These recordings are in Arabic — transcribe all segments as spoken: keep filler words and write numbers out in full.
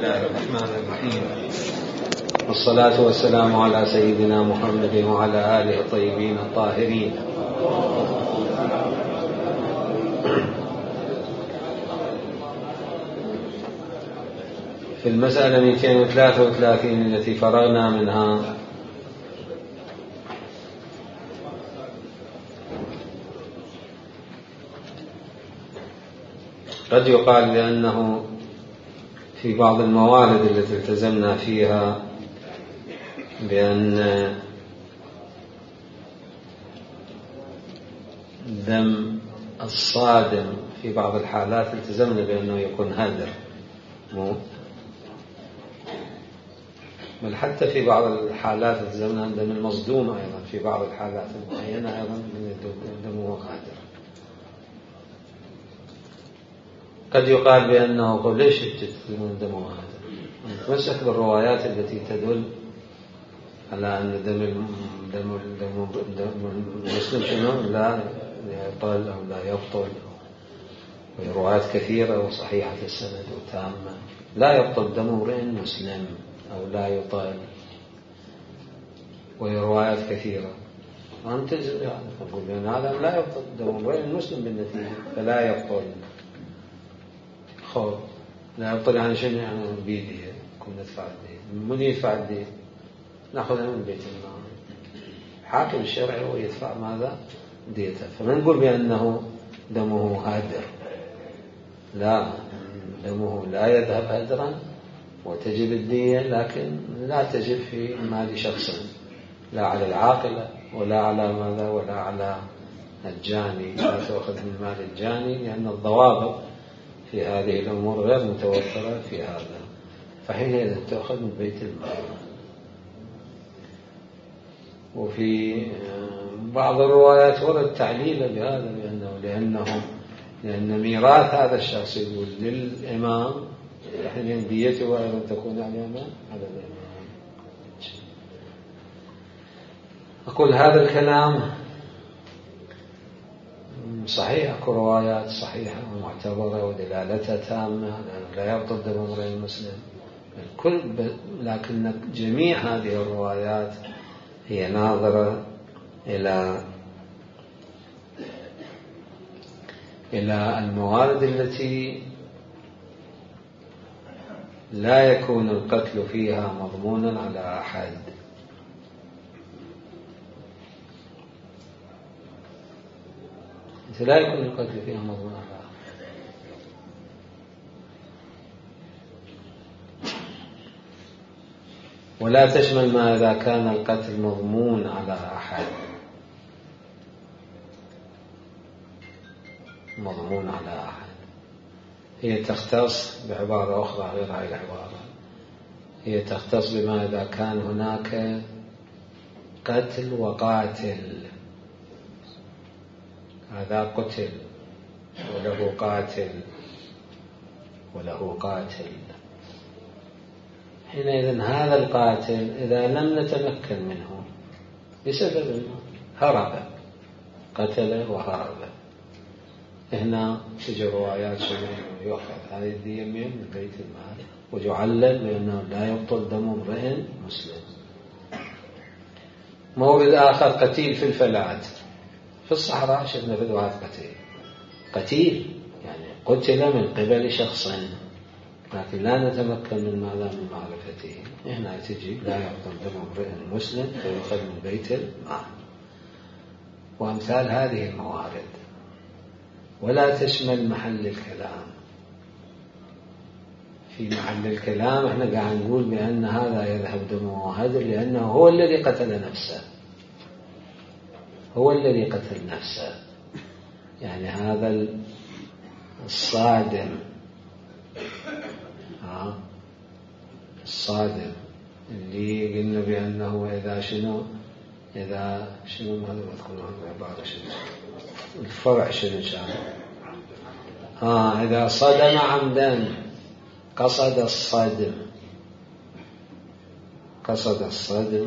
الله الرحمن الرحيم، والصلاة والسلام على سيدنا محمد وعلى آله الطيبين الطاهرين. في المسألة مئتين وثلاثة وثلاثين التي فرغنا منها قد يقال بأنه في بعض الموارد التي التزمنا فيها بأن دم الصادم في بعض الحالات التزمنا بأنه يكون هدر، مو بل حتى في بعض الحالات التزمنا أن دم المصدوم أيضا في بعض الحالات المعينة أيضا دمه هدر. قد يقال بأنه قل ليش تتكلمون دمه هدر؟ نتمسك بالروايات التي تدل على أن دم دم دم دم المسلم شنو لا يبطل أو لا يبطل، وروايات كثيرة وصحيحة السند وتامة. لا يبطل دم امرئ مسلم أو لا يطال، وروايات كثيرة. وأنت يعني تقول بأن هذا لا يبطل دم امرئ مسلم بالنتيجة، فلا يبطل. خو لا يبطل يعني شنو؟ يعني بيدي كنا ندفع الدين. من يدفع الدين؟ نأخذها من بيت المال. حاكم الشرعي هو يدفع ماذا؟ ديته. فما نقول بأنه دمه هادر، لا، دمه لا يذهب هدرا وتجب الدية، لكن لا تجب في مال شخص، لا على العاقلة ولا على ماذا ولا على الجاني. لا تأخذ من مال الجاني لأن الضوابط في هذه الأمور غير متوفرة في هذا، فحينئذ تأخذ من بيت المال. وفي بعض الروايات ورد تعليل بهذا بأنه لأنه لأن ميراث هذا الشخص يقول للإمام حين ديته أيضا تكون على الإمام على الإمام. أقول هذا الكلام صحيح، أكو روايات صحيحة ومعتبرة ودلالتها تامة لا يبطل دم امرئ مسلم الكل، لكن جميع هذه الروايات هي ناظرة إلى إلى الموارد التي لا يكون القتل فيها مضمونا على أحد. لا يكون القتل فيها مضمونا على أحد، ولا تشمل ما إذا كان القتل مضمون على أحد. مضمون على أحد هي تختص بعبارة أخرى غير هذه العبارة، هي تختص بما إذا كان هناك قتل وقاتل، هذا قتل وله قاتل وله قاتل، حينئذ هذا القاتل إذا لم نتمكن منه بسبب هرب، قتل وهرب، هنا تجي روايات شنو يؤخذ هذه الدية من بيت المال ويعلل بأنه لا يبطل دم امرئ مسلم. مورد آخر قتيل في الفلاة في الصحراء، شفنا فدوات قتيل قتيل يعني قتل من قبل شخص، لكن لا نتمكن من ماذا من معرفته. هنا تجي لا يبطل دم امرئ مسلم فيؤخذ من بيت المال. وأمثال هذه الموارد. ولا تشمل محل الكلام. في محل الكلام احنا قاعد نقول بأن هذا يذهب دمه هدر لأنه هو الذي قتل نفسه، هو الذي قتل نفسه. يعني هذا الصادم ها الصادم اللي قلنا بأنه إذا شنو إذا شنو ماذا بذكر عبارة شنو الفرع شنو شان ها إذا صدم عمدا قصد الصدم قصد الصدم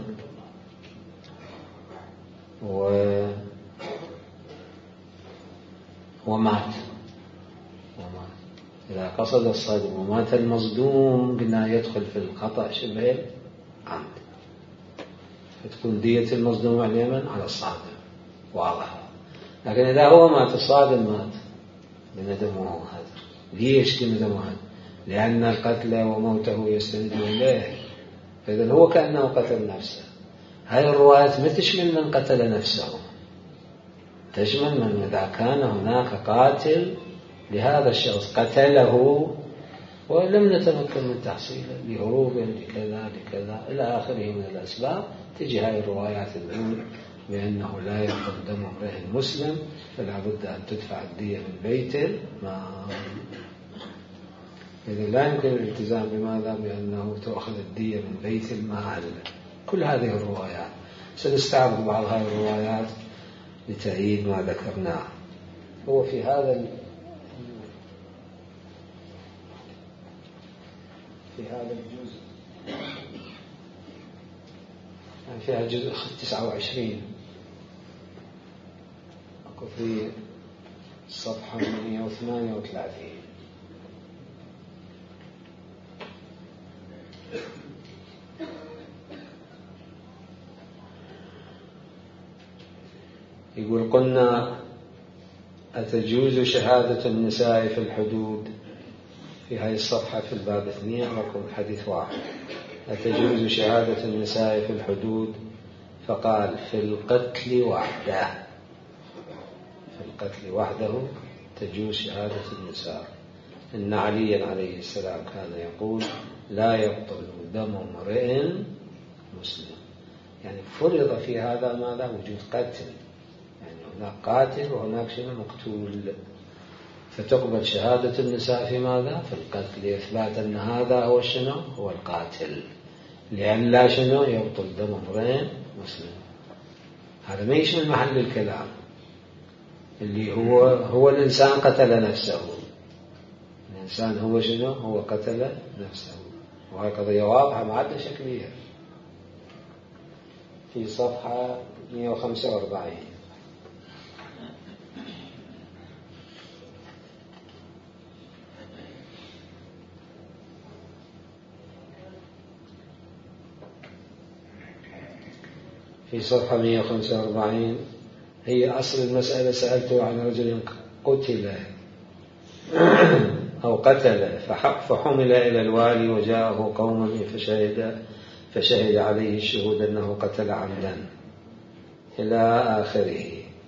و ومات ومات إذا قصد الصدم ومات المصدوم قلنا يدخل في الخطأ شبه عمد، فتكون دية المصدوم على اليمن على الصادم، واضح. لكن إذا هو مات الصادم مات بندمه هذا. ليش بندمه هذا؟ لأن القتل وموته يستند إليه، فإذا هو كأنه قتل نفسه. هذه الروايات ما تشمل من قتل نفسه، تشمل من إذا كان هناك قاتل لهذا الشخص قتله ولم نتمكن من تحصيله لهروب لكذا لكذا إلى آخره من الأسباب، تجي هذه الروايات الأولى بأنه لا يقتل دم امرئ مسلم، فلا بد أن تدفع الدية من بيت المال. إذا لا يمكن الالتزام بماذا؟ بأنه تأخذ الدية من بيت المال. كل هذه الروايات سنستعرض بعض هذه الروايات لتأييد ما ذكرناه. هو في هذا في هذا الجزء يعني فيها الجزء تسعة وعشرين أكو في الصفحة مئة وثمانية وثلاثين يقول: قلنا أتجوز شهادة النساء في الحدود؟ في هذه الصفحة في الباب اثنين رقم حديث واحد: أتجوز شهادة النساء في الحدود؟ فقال: في القتل وحده، في القتل وحده تجوز شهادة النساء. إن عليا عليه السلام كان يقول: لا يبطل دم امرئ مسلم. يعني فرض في هذا ماذا؟ وجود قتل، يعني هناك قاتل وهناك شنو؟ مقتول. فتقبل شهادة النساء في ماذا؟ في القتل، لإثبات أن هذا هو شنو؟ هو القاتل، لأن لا شنو؟ يبطل دم امرئ مسلم. هذا ما يشمل محل الكلام اللي هو هو الإنسان قتل نفسه. الإنسان هو شنو؟ هو قتل نفسه. وهي قضية واضحة معدة شكلية في صفحة مئة وخمسة وأربعين. في صفحة مئة وخمسة وأربعين هي أصل المسألة: سألته عن رجل قتل أو قتل فحمل إلى الوالي وجاءه قوم فشهد فشهد عليه الشهود أنه قتل عمدا إلى آخره.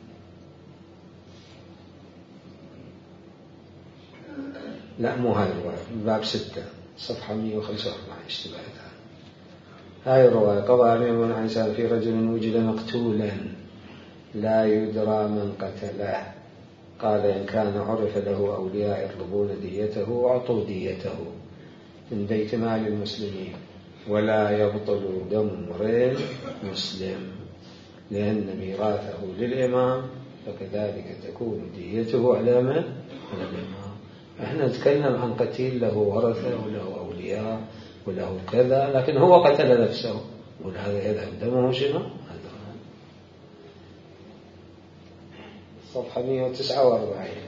لا مو هاي الرواية، باب ستة صفحة مئة وخمسة وأربعين اشتباهتها. هاي الرواية: قضى أمير عن إنسان في رجل وجد مقتولا لا يدرى من قتله، قال: إن كان عرف له أولياء يطلبون ديته أعطوا ديته من بيت مال المسلمين، ولا يبطل دم امرئ مسلم، لأن ميراثه للإمام، فكذلك تكون ديته على من؟ على الإمام. احنا نتكلم عن قتيل له ورثة وله أولياء وله كذا، لكن هو قتل نفسه، ولهذا يذهب دمه شنو؟ صفحة مئة وتسعة وأربعين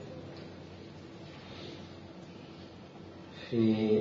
في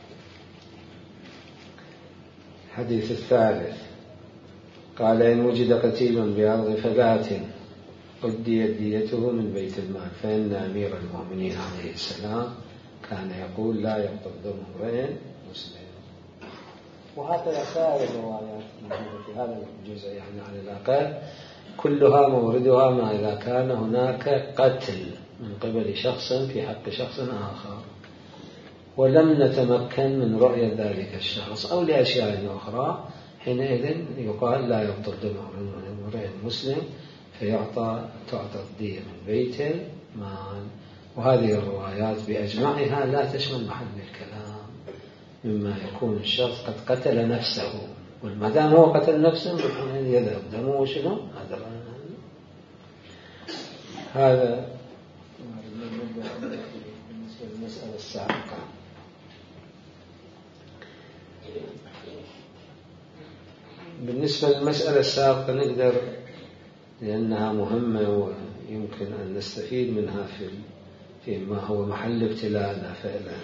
الحديث الثالث قال: إن وجد قتيل بأرض فلاة أديت ديته من بيت المال، فإن أمير المؤمنين عليه السلام كان يقول: لا يبطل دم امرئ مسلم. وهكذا سائر الروايات في هذا الجزء، يعني على الأقل كلها موردها ما إذا كان هناك قتل من قبل شخص في حق شخص آخر ولم نتمكن من رؤية ذلك الشخص أو لأشياء أخرى، حينئذ يقال: لا يبطل دم امرئ مسلم، فيعطى تعطى الدية من بيت المال. وهذه الروايات بأجمعها لا تشمل محل الكلام، مما يكون الشخص قد قتل نفسه، وما دام هو قتل نفسه يذهب دمه شنو؟ هذا هذا بالنسبة للمسألة السابقة. بالنسبة للمسألة السابقة نقدر، لأنها مهمة ويمكن أن نستفيد منها في فيما هو محل ابتلاءنا فعلا،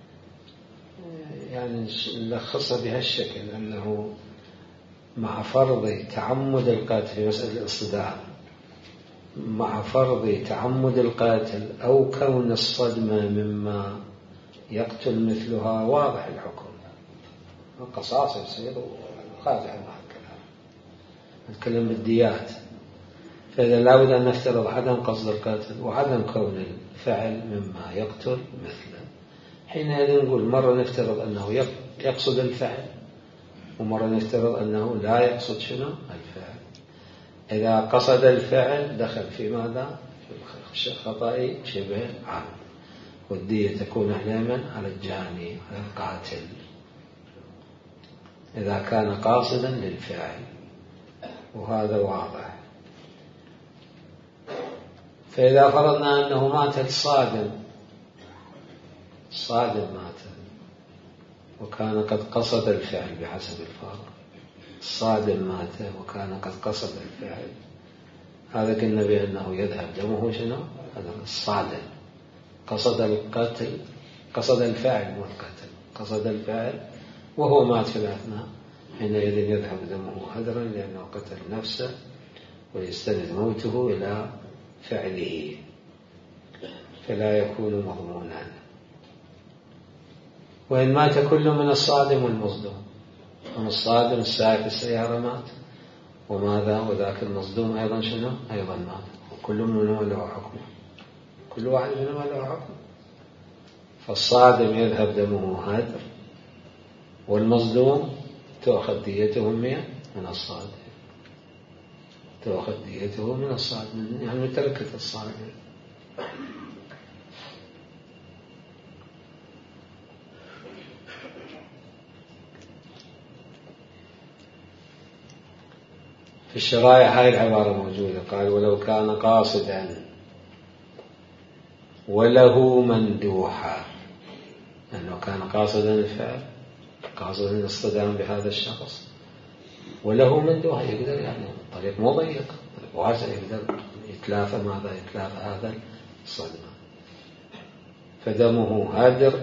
يعني نلخصها بهالشكل أنه مع فرض تعمد القتل في مسألة الاصطدام، مع فرض تعمد القاتل أو كون الصدمة مما يقتل مثلها، واضح الحكم القصاص يصير خارج عن الكلام، نتكلم بالديات. فإذا لابد أن نفترض عدم قصد القاتل وعدم كون الفعل مما يقتل مثله، حينئذ نقول مرة نفترض أنه يقصد الفعل، ومرة نفترض أنه لا يقصد شنو الفعل. إذا قصد الفعل دخل في ماذا؟ في خطأ شبه عام، والدية تكون دائما على الجاني على القاتل إذا كان قاصدا للفعل، وهذا واضح. فإذا فرضنا أنه مات الصادم، الصادم مات وكان قد قصد الفعل بحسب الفارق، الصادم مات وكان قد قصد الفعل، هذا قلنا بأنه يذهب دمه شنو؟ هذا الصادم قصد القتل، قصد الفعل مو القتل، قصد الفعل وهو مات في الأثناء، حينئذ يذهب دمه هدرا لأنه قتل نفسه ويستند موته إلى فعله، فلا يكون مضمونا. وإن مات كل من الصادم والمصدوم، من الصادم السائق السيارة مات، وماذا وذاك المصدوم أيضا شنو؟ أيضا مات، وكل منهما له حكم، كل واحد منهما له حكم. فالصادم يذهب دمه هدر، والمصدوم تأخذ ديته من الصادم، تأخذ ديته من الصادم، يعني من تركة الصادم. في الشرائع هاي العبارة موجودة، قال ولو كان قاصدا وله مندوحا، لأنه كان قاصدا الفعل، قاصدا الاصطدام بهذا الشخص، وله مندوحا يقدر، يعني الطريق مو ضيق، طريق واسع، يقدر يتلافى ماذا؟ يتلافى هذا الصدمة، فدمه هادر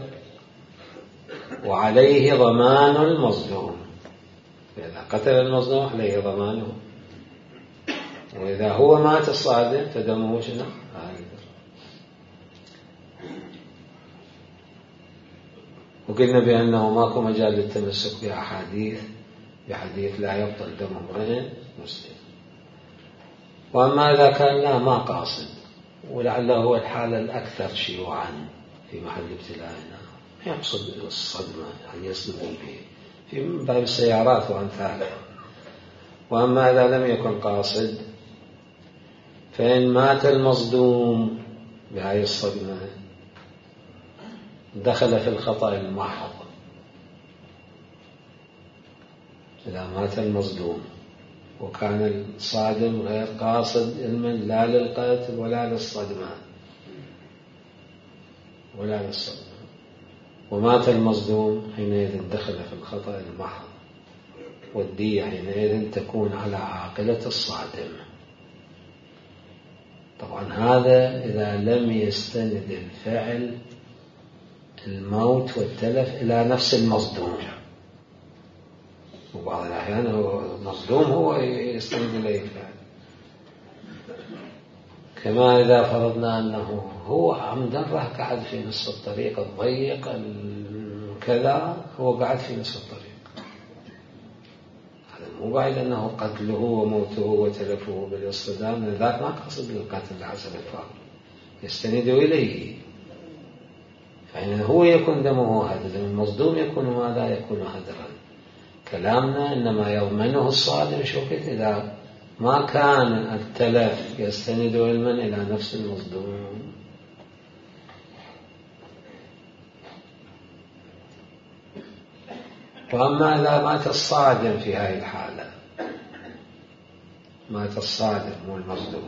وعليه ضمان المظلوم، فإذا قتل المظلوم عليه ضمانه، وإذا هو مات الصادم فدمه شنو؟ هادر. وقلنا بأنه ماكو مجال للتمسك بأحاديث بحديث لا يبطل دم امرئ مسلم. وأما إذا كان لا ما قاصد، ولعله هو الحالة الأكثر شيوعا في محل ابتلائنا، يقصد الصدمة أن يصدم به في باب السيارات وأمثالها. وأما إذا لم يكن قاصد، فإن مات المصدوم بهذه الصدمة دخل في الخطأ المحض. إذا مات المصدوم وكان الصادم غير قاصد علما لا للقتل ولا للصدمة ولا للصدمة، ومات المصدوم، حينئذ دخل في الخطأ المحض، والدية حينئذ تكون على عاقلة الصادم. طبعا هذا إذا لم يستند الفعل الموت والتلف إلى نفس المصدوم، وبعض الأحيان المصدوم هو يستند إليه الفعل، كما إذا فرضنا أنه هو عمدا راح قاعد في نصف الطريق الضيق كذا، هو قاعد في نصف الطريق، هذا مو بعيد أنه قتله وموته وتلفه بالاصطدام، ذاك ما قصد للقتل حسب الفعل، يستند إليه، فإن هو يكون دمه هدر، المصدوم يكون ماذا؟ يكون هدرا. كلامنا إنما يضمنه الصادم شوكت إذا ما كان التلف يستند علما إلى نفس المصدوم. وأما إذا مات الصادم في هذه الحالة، مات الصادم مو المصدوم،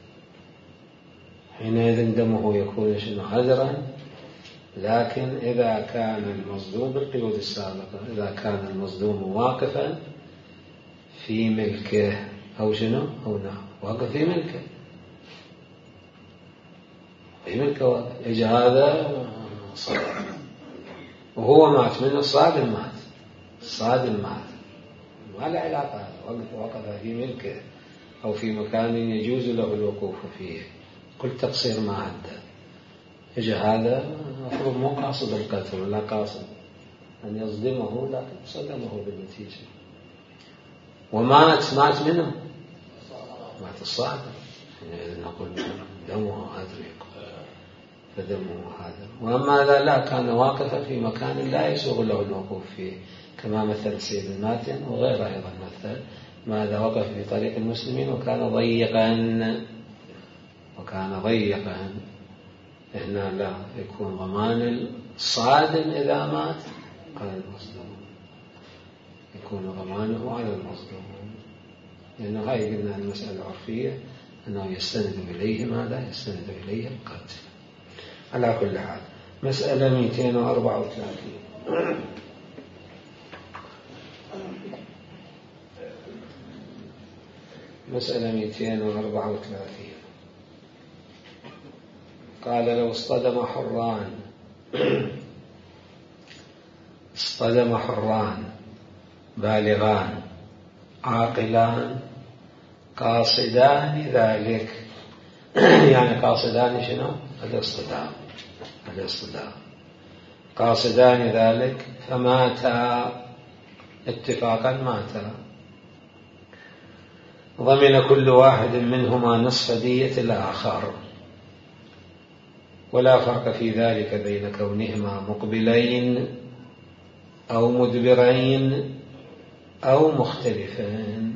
حينئذ دمه يكون شنو؟ هدرا. لكن إذا كان المصدوم بالقيود السابقة، إذا كان المصدوم واقفا في ملكه، أو شنو؟ أو نعم واقف في ملكه، في ملكه إجا هذا صدم وهو مات من الصادم مات الصادم مات ما له علاقة وقف في ملكه أو في مكان يجوز له الوقوف فيه كل تقصير ما عدى إجا هذا مفروض مو قاصد القتل ولا قاصد أن يصدمه لكن صدمه بالنتيجة ومات مات منه مات الصادم يعني نقول دمه أدرك فدمه هذا. وأما إذا لا كان واقفا في مكان لا يسوغ له الوقوف فيه كما مثل سيد الماتن وغيره أيضا مثل ماذا وقف في طريق المسلمين وكان ضيقا وكان ضيقا هنا لا يكون ضمان الصادم إذا مات على المظلوم يكون ضمانه على المظلوم لأنه هاي قلنا المسألة عرفية أنه يستند إليه ماذا يستند إليه القتل. على كل حال مسألة مئتين وأربعة وثلاثين مسألة مئتين وأربعة وثلاثين قال لو اصطدم حران اصطدم حران بالغان عاقلان قاصدان ذلك يعني قاصدان شنو الاصطدام الاصطدام قاصدان ذلك فماتا اتفاقا ماتا ضمن كل واحد منهما نصف دية الآخر ولا فرق في ذلك بين كونهما مقبلين أو مدبرين أو مختلفين.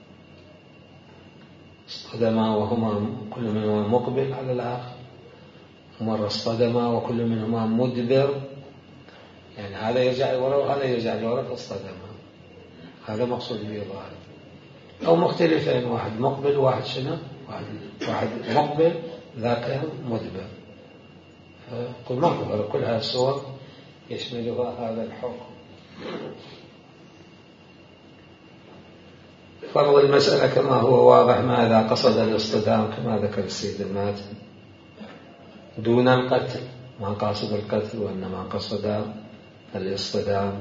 اصطدما وهما كل منهما مقبل على الآخر مرة اصطدما وكل منهما مدبر يعني هذا يرجع لورا وهذا يرجع لورا فاصطدما هذا مقصود به ظاهر أو مختلفين واحد مقبل واحد شنو واحد, واحد مقبل ذاك مدبر قل ما أخبر كل هذه الصور يشملها هذا الحكم. فرض المسألة كما هو واضح ماذا قصد الاصطدام كما ذكر السيد الماتن دون القتل ما قصد القتل وإنما قصد الاصطدام.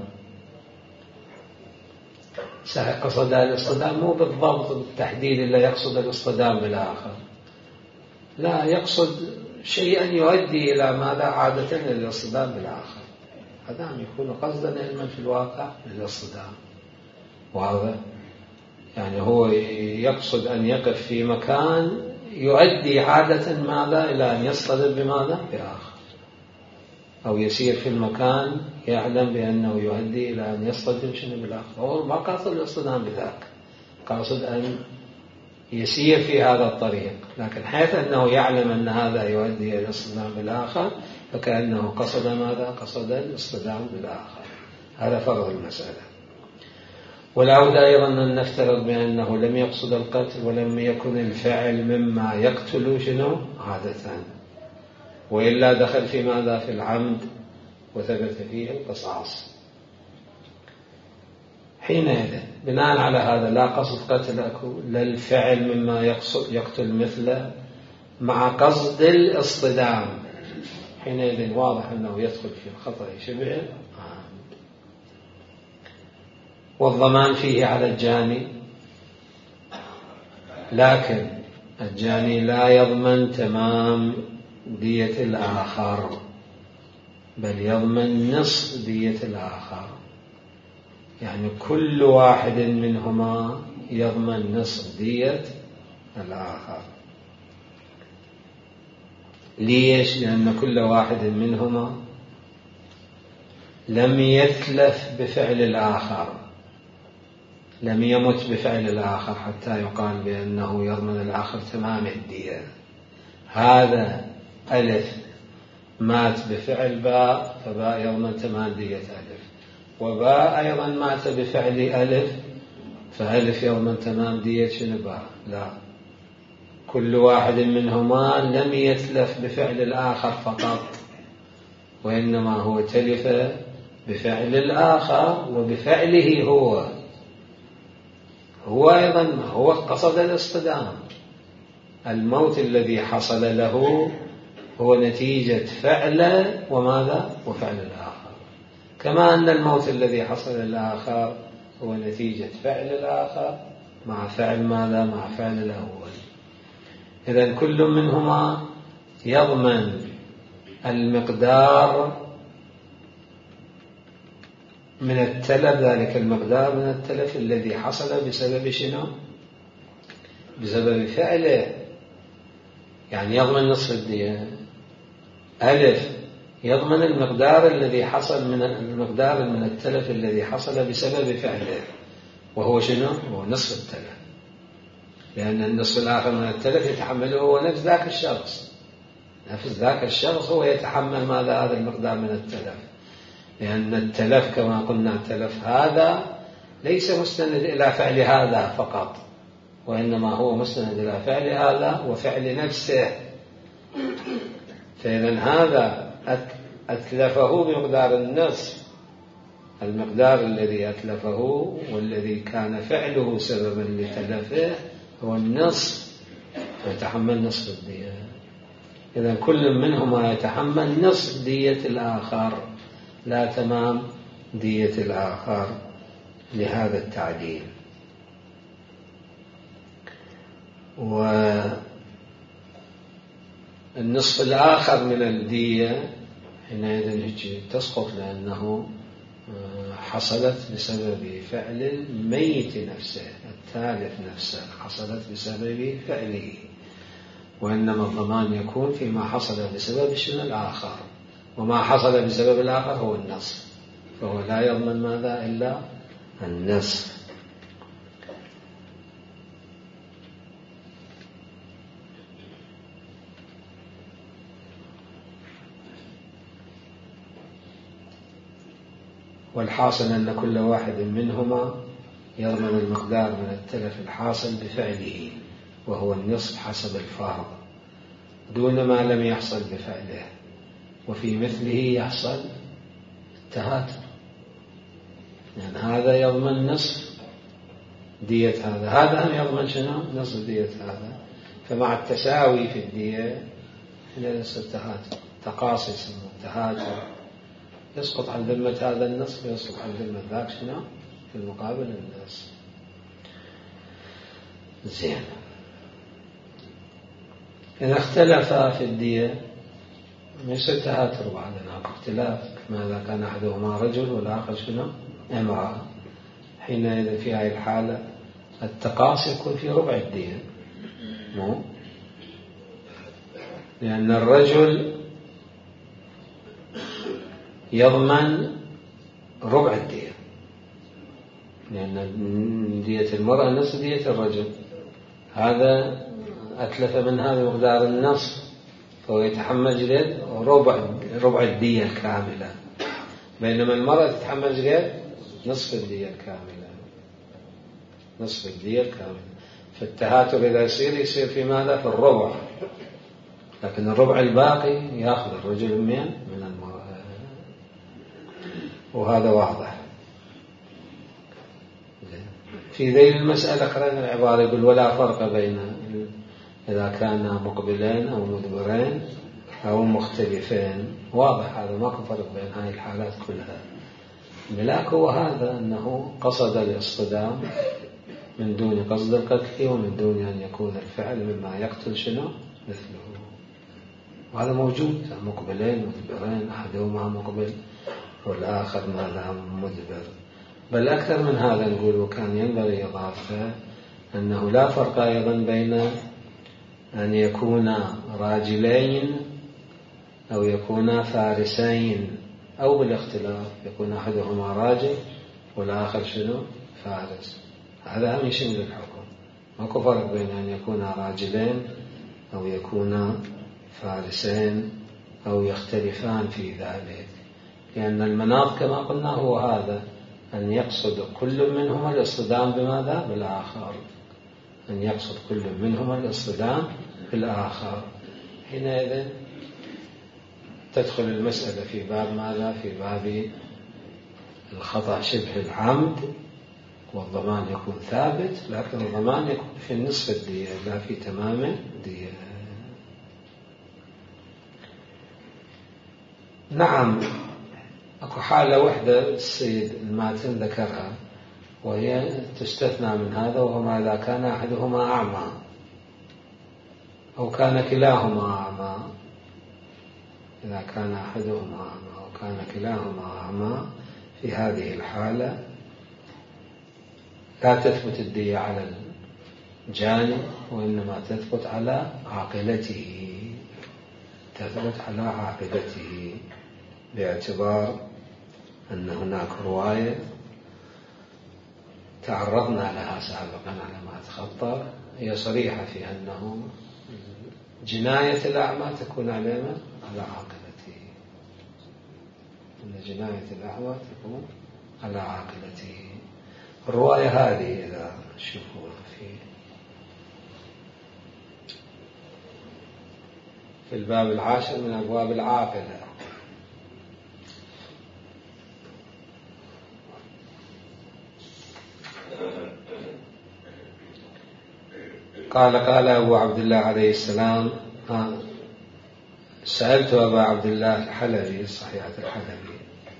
قصد الاصطدام مو بالضبط بالتحديد إلا يقصد الاصطدام بالآخر لا يقصد شيئا يؤدي إلى ماذا عادة للاصطدام بالآخر هذا يكون قصدا علما في الواقع للاصطدام وهذا يعني هو يقصد أن يقف في مكان يؤدي عادة ماذا إلى أن يصطدم بماذا بآخر أو يسير في المكان يعلم بأنه يؤدي إلى أن يصطدم شنو بالآخر هو ما قاصد الاصطدام بذاك قاصد أن يسير في هذا الطريق لكن حيث أنه يعلم أن هذا يؤدي إلى الاصطدام بالآخر فكأنه قصد ماذا قصد الاصطدام بالآخر. هذا فرض المسألة. ولا بد أيضا أن نفترض بأنه لم يقصد القتل ولم يكن الفعل مما يقتل شنو عادة وإلا دخل في ماذا في العمد وثبت فيه القصاص. حينئذ بناء على هذا لا قصد قتل لا الفعل مما يقصد يقتل مثله مع قصد الاصطدام حينئذ واضح أنه يدخل في الخطأ شبه والضمان فيه على الجاني لكن الجاني لا يضمن تمام دية الآخر بل يضمن نصف دية الآخر يعني كل واحد منهما يضمن نصف دية الآخر. ليش؟ لأن كل واحد منهما لم يتلف بفعل الآخر لم يمت بفعل الآخر حتى يقال بأنه يضمن الآخر تمام الدية. هذا ألف مات بفعل باء فباء يضمن تمام دية ألف وباء أيضا مات بفعل ألف فألف يضمن تمام دية شنو باء لا كل واحد منهما لم يتلف بفعل الآخر فقط وإنما هو تلف بفعل الآخر وبفعله هو هو أيضا هو قصد الاصطدام. الموت الذي حصل له هو نتيجة فعل وماذا وفعل الآخر، كما أن الموت الذي حصل للآخر هو نتيجة فعل الآخر مع فعل ماذا مع فعل الأول. إذن كل منهما يضمن المقدار من التلف، ذلك المقدار من التلف الذي حصل بسبب شنو؟ بسبب فعله. يعني يضمن نصف الدية. ألف يضمن المقدار الذي حصل من المقدار من التلف الذي حصل بسبب فعله، وهو شنو؟ هو نصف التلف، لأن النصف الآخر من التلف يتحمله هو نفس ذاك الشخص، نفس ذاك الشخص هو يتحمل ماذا؟ هذا المقدار من التلف، لأن التلف كما قلنا التلف هذا ليس مستند إلى فعل هذا فقط، وإنما هو مستند إلى فعل هذا وفعل نفسه. فإذا هذا أتلفه بمقدار النصف، المقدار الذي أتلفه والذي كان فعله سببا لتلفه هو النصف، فيتحمل نصف الدية. إذا كل منهما يتحمل نصف دية الآخر لا تمام دية الآخر لهذا التعديل. والنصف الآخر من الدية حينئذ تسقط، لأنه حصلت بسبب فعل الميت نفسه، التالف نفسه حصلت بسبب فعله، وإنما الضمان يكون فيما حصل بسبب شنو الآخر، وما حصل بسبب الآخر هو النصف، فهو لا يضمن ماذا إلا النصف. والحاصل أن كل واحد منهما يضمن المقدار من التلف الحاصل بفعله، وهو النصف حسب الفرض، دون ما لم يحصل بفعله. وفي مثله يحصل التهاتر، يعني هذا يضمن نصف دية هذا، هذا هم يضمن شنو؟ نصف دية هذا. فمع التساوي في الدية هنا يصير تهاتر، تقاصي يسمونه تهاتر، يسقط عن ذمة هذا النصف ويسقط عن ذمة ذاك شنو؟ في المقابل النصف. زين. إذا اختلف في الدية يصير تهاتر بعدنا اختلاف، كما إذا كان أحدهما رجل والآخر شنو؟ امرأة، حينئذ في هذه الحالة التقاصي يكون في ربع الدية، مو؟ لأن الرجل يضمن ربع الدية، لأن دية المرأة نصف دية الرجل، هذا أتلف من هذا مقدار النصف، فهو يتحمل جلد ربع ربع الدية الكاملة، بينما المرأة تتحمل جلد نصف الدية الكاملة، نصف الدية الكاملة. فالتهاتر إذا يصير يصير في ماذا؟ في الربع، لكن الربع الباقي يأخذ الرجل من من المرأة، وهذا واضح. في ذيل المسألة قرأنا العبارة يقول ولا فرق بين إذا كان مقبلين أو مدبرين أو مختلفين، واضح هذا، ماكو فرق بين هذه الحالات كلها. الملاك هو هذا أنه قصد الاصطدام من دون قصد القتل، ومن دون أن يكون الفعل مما يقتل شنو مثله، وهذا موجود، مقبلين مدبرين، أحدهما مقبل والآخر ماذا مدبر. بل أكثر من هذا نقول، وكان ينبغي إضافة أنه لا فرق أيضا بين أن يكون راجلين أو يكون فارسين، أو بالاختلاف يكون أحدهما راجل والآخر شنو فارس، هذا هم يشمل الحكم. ماكو فرق بين أن يكون راجلين أو يكون فارسين أو يختلفان في ذلك، لأن المناط كما قلنا هو هذا، أن يقصد كل منهما الاصطدام بماذا؟ بالآخر، أن يقصد كل منهما الاصطدام بالآخر. حينئذ تدخل المسألة في باب ماذا؟ في باب الخطأ شبه العمد، والضمان يكون ثابت، لكن الضمان يكون في نصف الدية لا في تمام الدية. نعم، أكو حالة واحدة السيد الماتن ذكرها وهي تستثنى من هذا، وهو ما إذا كان أحدهما أعمى أو كان كلاهما أعمى. إذا كان أحدهما أعمى أو كان كلاهما أعمى في هذه الحالة لا تثبت الدية على الجاني، وإنما تثبت على عاقلته، تثبت على عاقلته، باعتبار أن هناك رواية تعرضنا لها سابقا على ما أتخطى هي صريحة في أنه جناية الأعمى تكون على من؟ على عاقلته، أن جناية الأعمى تكون على عاقلته. الرواية هذه إذا تشوفوها في في الباب العاشر من أبواب العاقلة، قال قال أبو عبد الله عليه السلام سألت أبا عبد الله الحلبي، صحيحة الحلبي،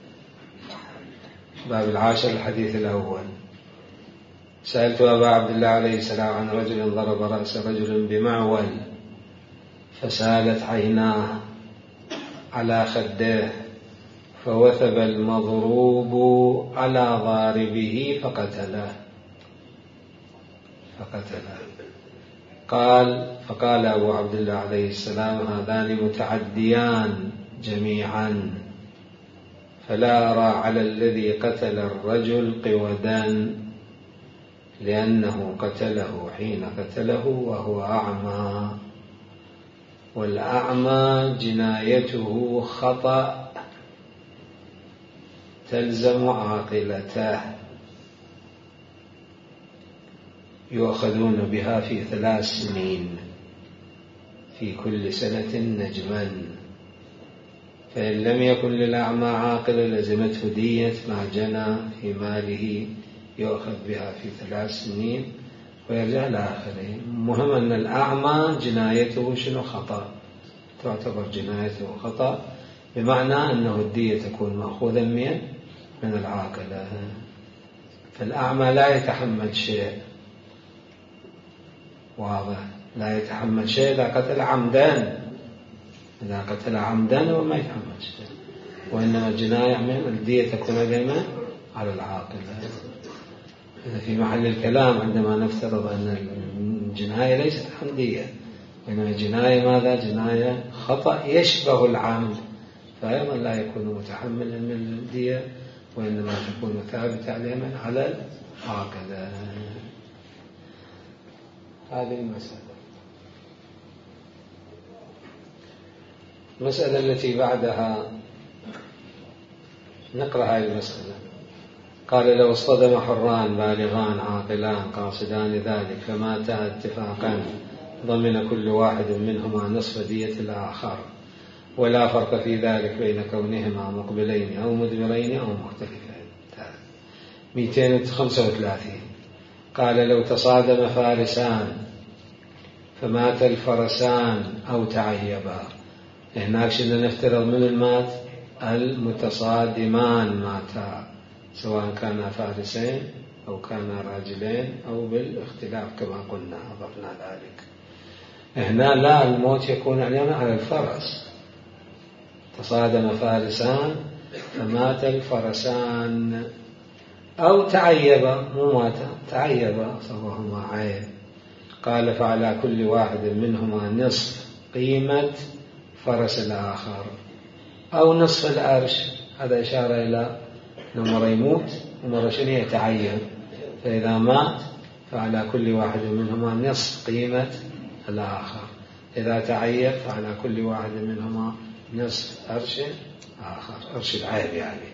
باب العاشر الحديث الأول، سألت أبا عبد الله عليه السلام عن رجل ضرب رأس رجل بمعول فسالت عيناه على خديه فوثب المضروب على ضاربه فقتله فقتله قال فقال أبو عبد الله عليه السلام هذان متعديان جميعا، فلا أرى على الذي قتل الرجل قودا، لأنه قتله حين قتله وهو أعمى، والأعمى جنايته خطأ تلزم عاقلته، يؤخذون بها في ثلاث سنين في كل سنة نجما، فإن لم يكن للأعمى عاقل لزمته دية ما جنى في ماله، يؤخذ بها في ثلاث سنين ويرجع لآخرين. مهم أن الأعمى جنايته شنو؟ خطأ، تعتبر جنايته خطأ، بمعنى أنه الدية تكون مأخوذا من من العاقلة. فالأعمى لا يتحمل شيء، واضح، لا يتحمل شيء إذا قتل عمدا، إذا قتل عمدا وما يتحمل شيء، وإنما الجناية من الدية تكون دائما على العاقلة. إذا في محل الكلام عندما نفترض أن الجناية ليست عمدية، وإنما الجناية ماذا؟ جناية خطأ يشبه العمد، فأيضا لا يكون متحملا من الدية، وإنما تكون ثابتة عليها على العاقلة. هذه المسألة. المسألة التي بعدها نقرأ هذه المسألة. قال لو اصطدم حران بالغان عاقلان قاصدان ذلك فماتا اتفاقا ضمن كل واحد منهما نصف دية الآخر، ولا فرق في ذلك بين كونهما مقبلين أو مدبرين أو مختلفين. مئتين وخمسة وثلاثين. قال لو تصادم فارسان فمات الفرسان أو تعيبا، هناك شنو نفترض من المات؟ المتصادمان ماتا، سواء كان فارسين أو كان راجلين أو بالاختلاف كما قلنا أضفنا ذلك. هنا لا، الموت يكون على الفرس، تصادم فارسان فمات الفرسان أو تعيبا، مو مات، تعيبا صوهما عيب. قال فعلى كل واحد منهما نصف قيمة فرس الآخر أو نصف الأرش. هذا إشارة إلى مرة يموت ومرة شنو يتعين، فإذا مات فعلى كل واحد منهما نصف قيمة الآخر، إذا تعين فعلى كل واحد منهما نصف أرش آخر، أرش العيب يعني.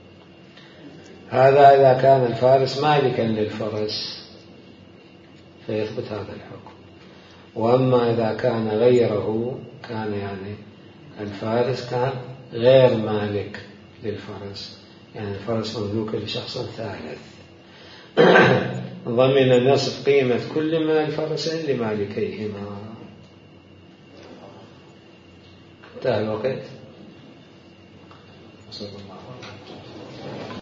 هذا إذا كان الفارس مالكا للفرس فيثبت هذا الحكم. وأما إذا كان غيره، كان يعني الفارس كان غير مالك للفرس، يعني الفرس مملوك لشخص ثالث، ضمن نصف قيمة كل من الفرسين لمالكيهما. انتهى الوقت. صلى الله عليه وسلم.